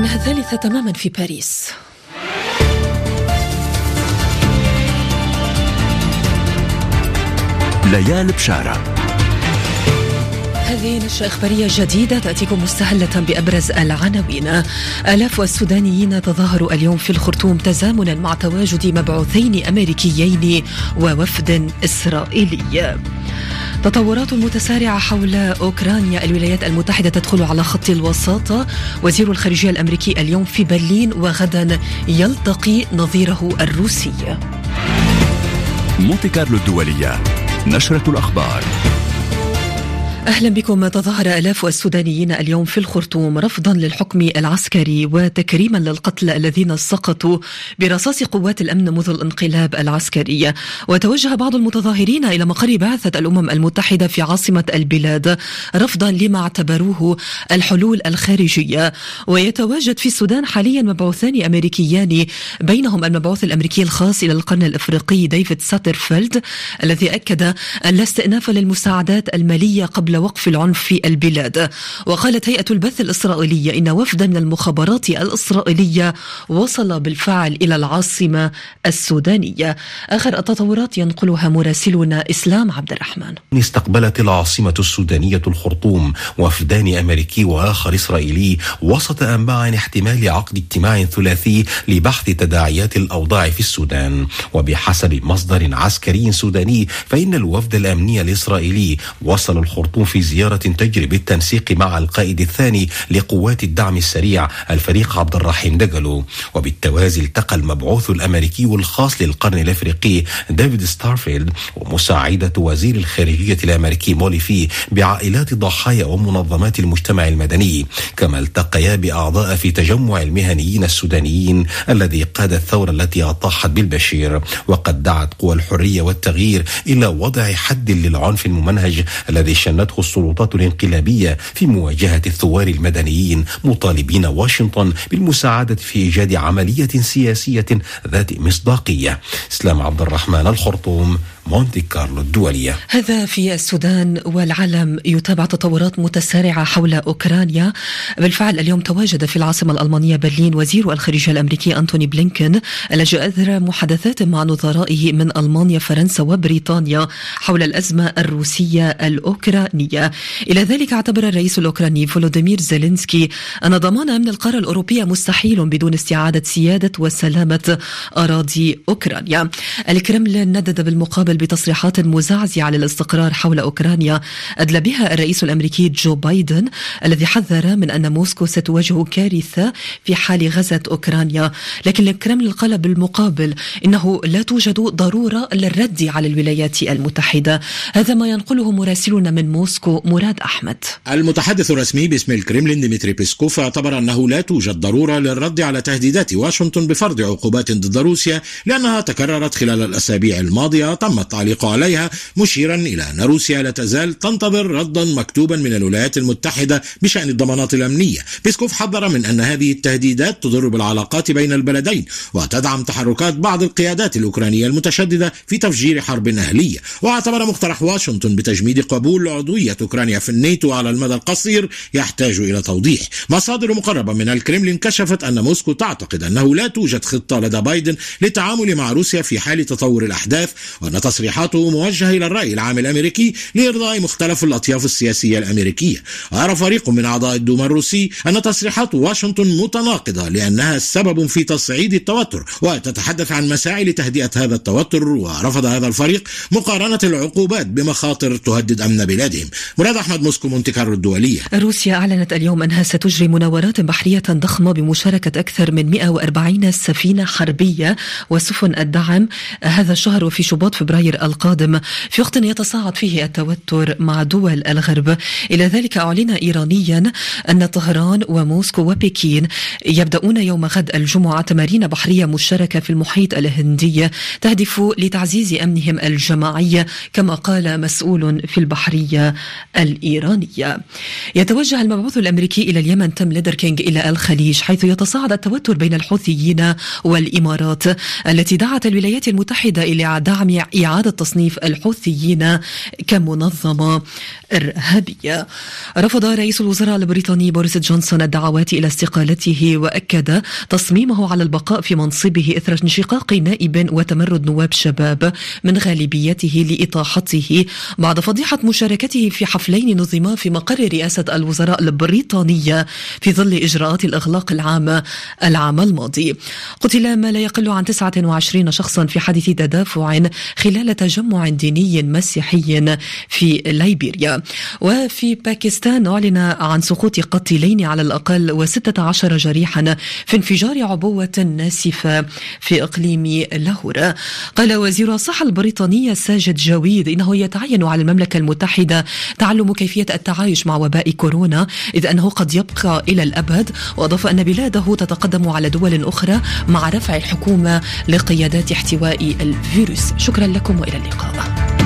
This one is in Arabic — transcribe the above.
إنها الثالثة تماما في باريس. ليال بشارة. هذه نشرة إخبارية جديدة تأتيكم مستهلة بأبرز العناوين. آلاف السودانيين تظاهروا اليوم في الخرطوم تزامنا مع تواجد مبعوثين أمريكيين ووفد إسرائيلي. تطورات متسارعة حول أوكرانيا، الولايات المتحدة تدخل على خط الوساطة. وزير الخارجية الأمريكي اليوم في برلين وغدا يلتقي نظيره الروسي. مونتي كارلو الدولية، نشرة الأخبار. أهلا بكم. تظاهر آلاف السودانيين اليوم في الخرطوم رفضا للحكم العسكري وتكريما للقتلى الذين سقطوا برصاص قوات الأمن منذ الانقلاب العسكري. وتوجه بعض المتظاهرين إلى مقر بعثة الأمم المتحدة في عاصمة البلاد رفضا لما اعتبروه الحلول الخارجية. ويتواجد في السودان حاليا مبعوثان أمريكيان، بينهم المبعوث الأمريكي الخاص إلى القرن الإفريقي ديفيد ساترفيلد، الذي أكد أن لا استئناف للمساعدات المالية قبل وقف العنف في البلاد. وقالت هيئة البث الإسرائيلية إن وفدا من المخابرات الإسرائيلية وصل بالفعل إلى العاصمة السودانية. آخر التطورات ينقلها مراسلنا إسلام عبد الرحمن. استقبلت العاصمة السودانية الخرطوم وفدان أمريكي وآخر إسرائيلي وسط أنباء عن احتمال عقد اجتماع ثلاثي لبحث تداعيات الأوضاع في السودان. وبحسب مصدر عسكري سوداني فإن الوفد الأمني الإسرائيلي وصل الخرطوم في زيارة تجري بالتنسيق مع القائد الثاني لقوات الدعم السريع الفريق عبد الرحيم دجلو. وبالتوازي التقى المبعوث الأمريكي الخاص للقرن الأفريقي ديفيد ستارفيلد ومساعدة وزير الخارجية الأمريكي موليفي بعائلات ضحايا ومنظمات المجتمع المدني. كما التقيا بأعضاء في تجمع المهنيين السودانيين الذي قاد الثورة التي أطاحت بالبشير. وقد دعت قوى الحرية والتغيير إلى وضع حد للعنف الممنهج الذي شنته السلطات الانقلابية في مواجهة الثوار المدنيين، مطالبين واشنطن بالمساعدة في إيجاد عملية سياسية ذات مصداقية. إسلام عبد الرحمن، الخرطوم، مونتي كارلو الدولية. هذا في السودان. والعالم يتابع تطورات متسارعة حول أوكرانيا. بالفعل اليوم تواجد في العاصمة الألمانية برلين وزير الخارجية الأمريكي أنتوني بلينكن، الذي أثر محادثات مع نظرائه من ألمانيا، فرنسا وبريطانيا حول الأزمة الروسية الأوكرانية. إلى ذلك اعتبر الرئيس الأوكراني فولوديمير زيلينسكي أن ضمان أمن القارة الأوروبية مستحيل بدون استعادة سيادة وسلامة أراضي أوكرانيا. الكرملين ندد بالمقابل بتصريحات مزعزعة للاستقرار حول أوكرانيا أدلى بها الرئيس الأمريكي جو بايدن، الذي حذر من أن موسكو ستواجه كارثة في حال غزت أوكرانيا. لكن الكرملين قال بالمقابل إنه لا توجد ضرورة للرد على الولايات المتحدة. هذا ما ينقله مراسلنا من موسكو مراد أحمد. المتحدث الرسمي باسم الكرملين ديمتري بيسكوف اعتبر أنه لا توجد ضرورة للرد على تهديدات واشنطن بفرض عقوبات ضد روسيا لأنها تكررت خلال الأسابيع الماضية، تم التعليق عليها مشيرا إلى أن روسيا لا تزال تنتظر ردا مكتوبا من الولايات المتحدة بشأن الضمانات الأمنية. بيسكوف حذر من أن هذه التهديدات تضر بالعلاقات بين البلدين وتدعم تحركات بعض القيادات الأوكرانية المتشددة في تفجير حرب أهلية. واعتبر مقترح واشنطن بتجميد قبول عضوية أوكرانيا في الناتو على المدى القصير يحتاج إلى توضيح. مصادر مقربة من الكرملين كشفت أن موسكو تعتقد أنه لا توجد خطة لدى بايدن للتعامل مع روسيا في حال تطور الأحداث، وأن تصريحاته موجهة إلى الرأي العام الأمريكي لإرضاء مختلف الأطياف السياسية الأمريكية. ويرى فريق من أعضاء الدوما الروسي أن تصريحات واشنطن متناقضة لأنها سبب في تصعيد التوتر وتتحدث عن مساعي لتهدئة هذا التوتر. ورفض هذا الفريق مقارنة العقوبات بمخاطر تهدد أمن بلادهم. مراد أحمد، موسكو، مونتي كارلو الدولية. روسيا أعلنت اليوم أنها ستجري مناورات بحرية ضخمة بمشاركة أكثر من 140 سفينة حربية وسفن الدعم هذا الشهر وفي شباط فبراير القادم، في وقت يتصاعد فيه التوتر مع دول الغرب. إلى ذلك أعلن إيرانيا أن طهران وموسكو وبكين يبدأون يوم غد الجمعة تمارين بحرية مشتركة في المحيط الهندي تهدف لتعزيز أمنهم الجماعي، كما قال مسؤول في البحرية الإيرانية. يتوجه المبعوث الأمريكي إلى اليمن تيم ليدركينغ إلى الخليج، حيث يتصاعد التوتر بين الحوثيين والإمارات التي دعت الولايات المتحدة إلى دعم إعادة تصنيف الحوثيين كمنظمة إرهابية. رفض رئيس الوزراء البريطاني بوريس جونسون الدعوات إلى استقالته، وأكد تصميمه على البقاء في منصبه إثر انشقاق نائب وتمرد نواب شباب من غالبيته لإطاحته بعد فضيحة مشاركته في حفلين نظما في مقر رئاسة الوزراء البريطانية في ظل إجراءات الإغلاق العام الماضي. قتل ما لا يقل عن 29 شخصا في حادث تدافع خلال تجمع ديني مسيحي في ليبيريا. وفي باكستان أعلن عن سقوط قتيلين على الأقل و16 جريحا في انفجار عبوة ناسفة في إقليم لاهور. قال وزير الصحة البريطاني ساجد جاويد إنه يتعين على المملكة المتحدة تعلم كيفية التعايش مع وباء كورونا، إذ أنه قد يبقى إلى الأبد. وأضاف أن بلاده تتقدم على دول أخرى مع رفع الحكومة لقيادات احتواء الفيروس. شكرا لكم وإلى اللقاء.